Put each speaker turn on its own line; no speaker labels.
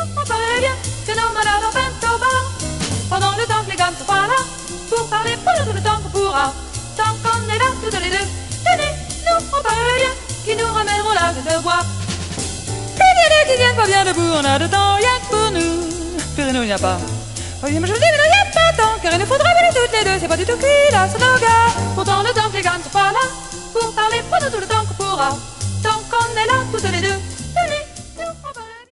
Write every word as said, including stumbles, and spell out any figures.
on paraît bien que nos malades en peine au bar. Pendant le temps que les gars ne sont pas là pour parler pendant tout le temps qu'on pourra. Tant qu'on est là toutes les deux, tenez, nous on paraît bien qui nous ramèneront la gueule de bois. Les viennent qui viennent pas bien debout, on a de temps rien que pour nous. Périno, il n'y a pas. Oui, mais je le dis, mais il n'y a pas tant, car il nous faudra venir toutes les deux, c'est pas du tout cuit là, c'est nos gars. Pourtant le temps que les gars ne sont pas là pour parler pendant tout le temps qu'on pourra.